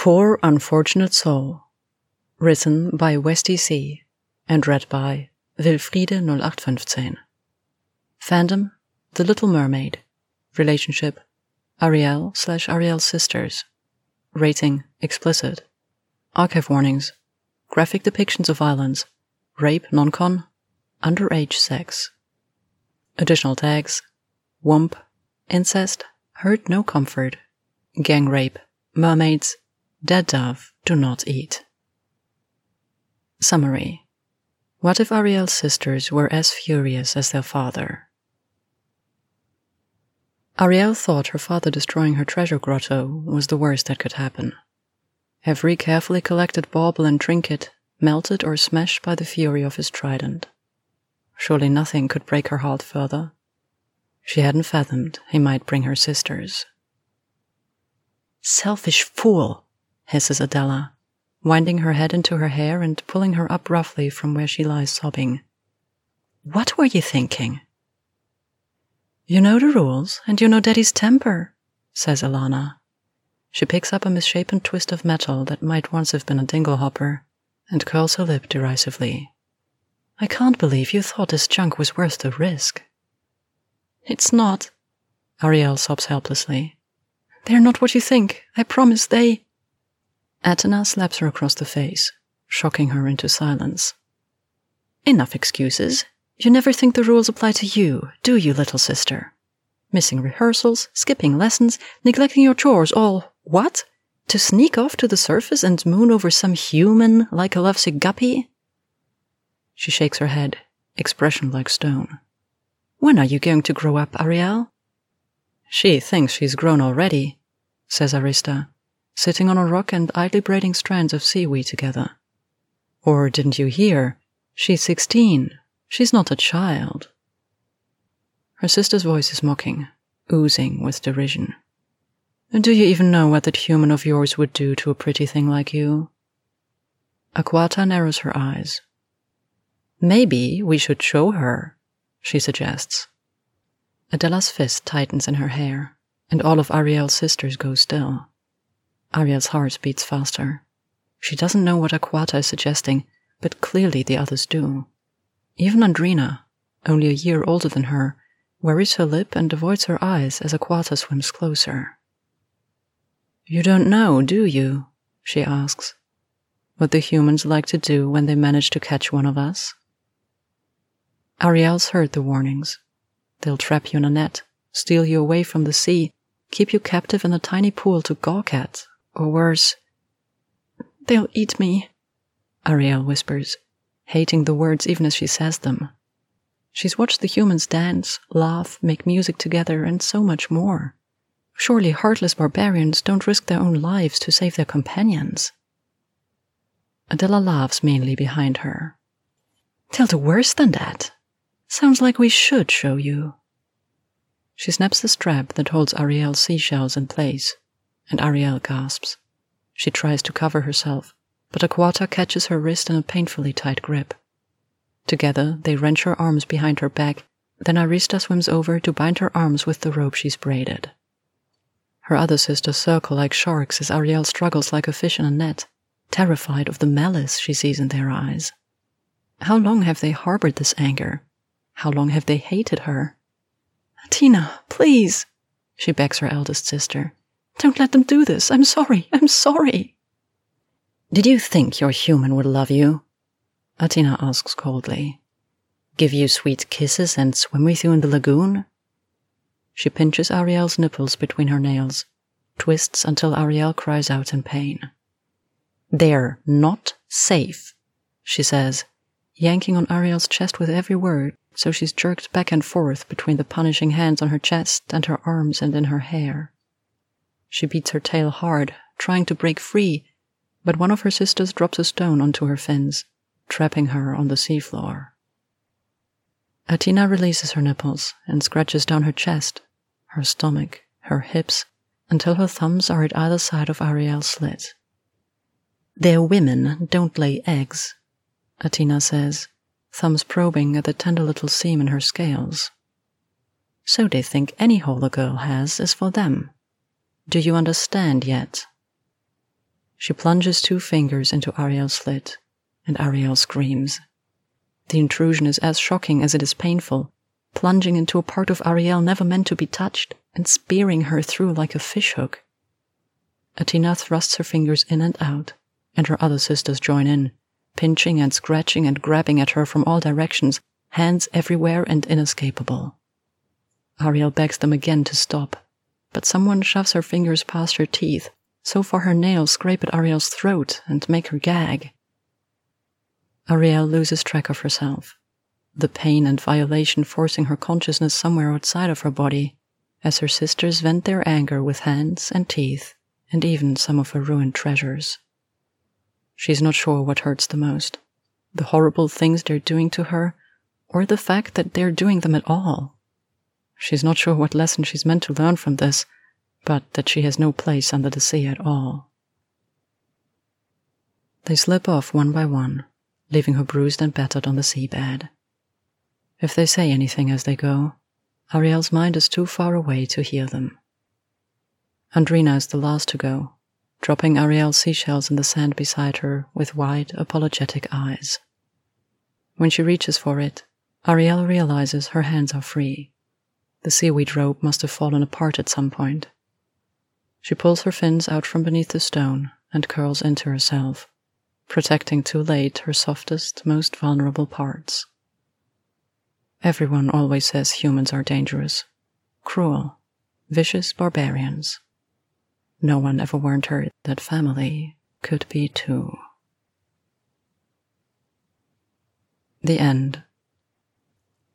Poor Unfortunate Soul, written by Westy C. and read by Wilfriede 0815. Fandom, The Little Mermaid. Relationship, Ariel/Ariel's sisters. Rating, explicit. Archive warnings, graphic depictions of violence, rape, non-con, underage sex. Additional tags, womp, incest, hurt no comfort, gang rape, mermaids, dead dove do not eat. Summary. What if Ariel's sisters were as furious as their father? Ariel thought her father destroying her treasure grotto was the worst that could happen. Every carefully collected bauble and trinket melted or smashed by the fury of his trident. Surely nothing could break her heart further. She hadn't fathomed he might bring her sisters. "Selfish fool," hisses Adela, winding her head into her hair and pulling her up roughly from where she lies sobbing. "What were you thinking?" "You know the rules, and you know Daddy's temper," says Alana. She picks up a misshapen twist of metal that might once have been a dinglehopper and curls her lip derisively. "I can't believe you thought this junk was worth the risk." "It's not," Ariel sobs helplessly. "They're not what you think. I promise they—" Athena slaps her across the face, shocking her into silence. "Enough excuses. You never think the rules apply to you, do you, little sister? Missing rehearsals, skipping lessons, neglecting your chores, all what? To sneak off to the surface and moon over some human like a lovesick guppy?" She shakes her head, expression like stone. "When are you going to grow up, Ariel?" "She thinks she's grown already," says Arista, sitting on a rock and idly braiding strands of seaweed together. "Or didn't you hear? She's 16. She's not a child." Her sister's voice is mocking, oozing with derision. "Do you even know what that human of yours would do to a pretty thing like you?" Aquata narrows her eyes. "Maybe we should show her," she suggests. Adela's fist tightens in her hair, and all of Ariel's sisters go still. Ariel's heart beats faster. She doesn't know what Aquata is suggesting, but clearly the others do. Even Andrina, only a year older than her, worries her lip and avoids her eyes as Aquata swims closer. "You don't know, do you?" she asks. "What the humans like to do when they manage to catch one of us?" Ariel's heard the warnings. They'll trap you in a net, steal you away from the sea, keep you captive in a tiny pool to gawk at, or worse. "They'll eat me," Ariel whispers, hating the words even as she says them. She's watched the humans dance, laugh, make music together, and so much more. Surely heartless barbarians don't risk their own lives to save their companions. Adela laughs meanly behind her. "They'll do worse than that. Sounds like we should show you." She snaps the strap that holds Ariel's seashells in place, and Ariel gasps. She tries to cover herself, but Aquata catches her wrist in a painfully tight grip. Together, they wrench her arms behind her back, then Arista swims over to bind her arms with the rope she's braided. Her other sisters circle like sharks as Ariel struggles like a fish in a net, terrified of the malice she sees in their eyes. How long have they harbored this anger? How long have they hated her? "Athena, please," she begs her eldest sister. "Don't let them do this. I'm sorry. I'm sorry." "Did you think your human would love you?" Athena asks coldly. "Give you sweet kisses and swim with you in the lagoon?" She pinches Ariel's nipples between her nails, twists until Ariel cries out in pain. "They're not safe," she says, yanking on Ariel's chest with every word, so she's jerked back and forth between the punishing hands on her chest and her arms and in her hair. She beats her tail hard, trying to break free, but one of her sisters drops a stone onto her fins, trapping her on the seafloor. Athena releases her nipples and scratches down her chest, her stomach, her hips, until her thumbs are at either side of Ariel's slit. "Their women don't lay eggs," Athena says, thumbs probing at the tender little seam in her scales. "So they think any hole a girl has is for them. Do you understand yet?" She plunges 2 fingers into Ariel's slit, and Ariel screams. The intrusion is as shocking as it is painful, plunging into a part of Ariel never meant to be touched and spearing her through like a fishhook. Athena thrusts her fingers in and out, and her other sisters join in, pinching and scratching and grabbing at her from all directions, hands everywhere and inescapable. Ariel begs them again to stop, but someone shoves her fingers past her teeth, so far her nails scrape at Ariel's throat and make her gag. Ariel loses track of herself, the pain and violation forcing her consciousness somewhere outside of her body, as her sisters vent their anger with hands and teeth, and even some of her ruined treasures. She's not sure what hurts the most, the horrible things they're doing to her, or the fact that they're doing them at all. She's not sure what lesson she's meant to learn from this, but that she has no place under the sea at all. They slip off one by one, leaving her bruised and battered on the seabed. If they say anything as they go, Ariel's mind is too far away to hear them. Andrina is the last to go, dropping Ariel's seashells in the sand beside her with wide, apologetic eyes. When she reaches for it, Ariel realizes her hands are free. The seaweed rope must have fallen apart at some point. She pulls her fins out from beneath the stone and curls into herself, protecting too late her softest, most vulnerable parts. Everyone always says humans are dangerous, cruel, vicious barbarians. No one ever warned her that family could be too. The end.